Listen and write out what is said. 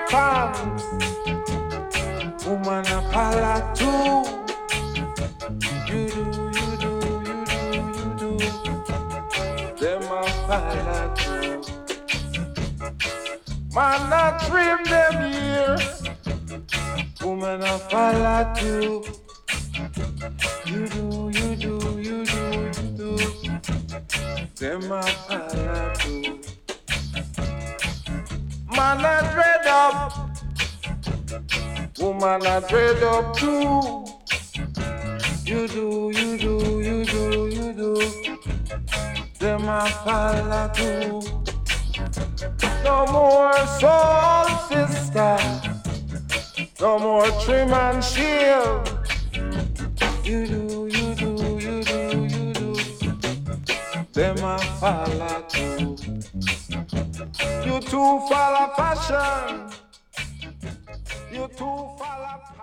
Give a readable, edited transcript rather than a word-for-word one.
pants. Woman a follow too. You do. Them a follow too. Man a trim them ears. Woman a follow too. You do. Them a follow too. Man a dread up. Woman a dread up too. You do. Them a follow too. No more soul sister. No more trim and shield. You do. Them a follow too. You too follow fashion. You too follow